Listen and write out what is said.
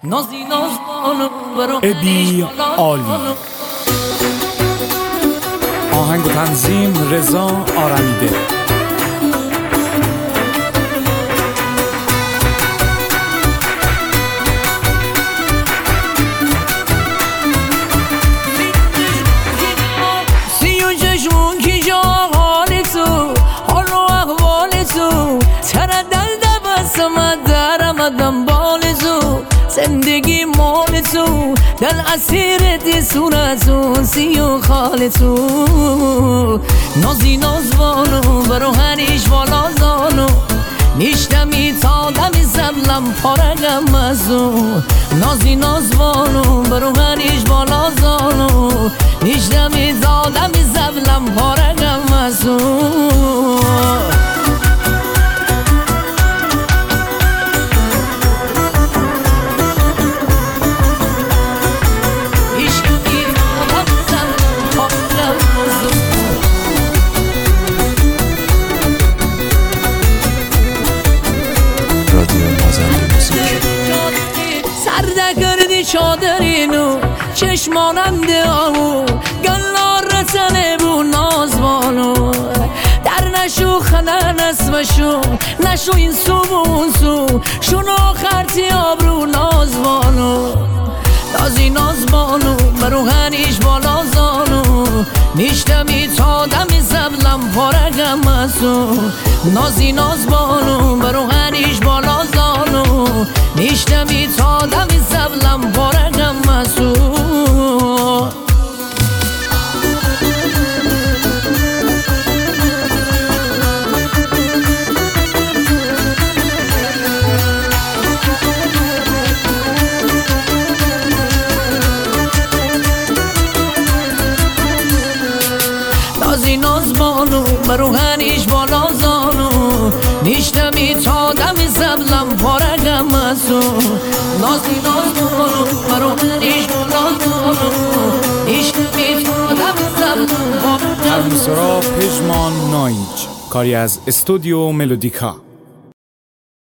ابی عالی. آهنگ و تنظیم رضا آرمیده. زندگی مال تو در اسیرت صورتو سی و خال تو نازی نازوانو برو هنیش بالا زانو نیشتمی تا دمی زبلم پارگم ازو نازی نازوانو برو هنیش بالا زانو نیشتمی تا دمی زبلم پارگم ازو چادرینو چشماننده آمو گلار رسنه بو نازوانو در نشو خنن اسمشو نشو این سو بون سو شونو خرطی آبرو نازوانو نازی نازوانو برو هنیش بالا زانو نیشتمی تا دمی زبلم پارگم ازو نازی نازوانو برو هنیش بالا زانو نیشتمی تا دمی زبلم پارگم ازو نازی نازبانو برو هنیش بالا زانو نیشتمی تا دمی زبلم پارگم ازو نازی نازبانو برو هنیش بالا زانو نیشتمی تا دمی زبلم پارگم ازو. پژمان نایج، کاری از استودیو ملودیکا.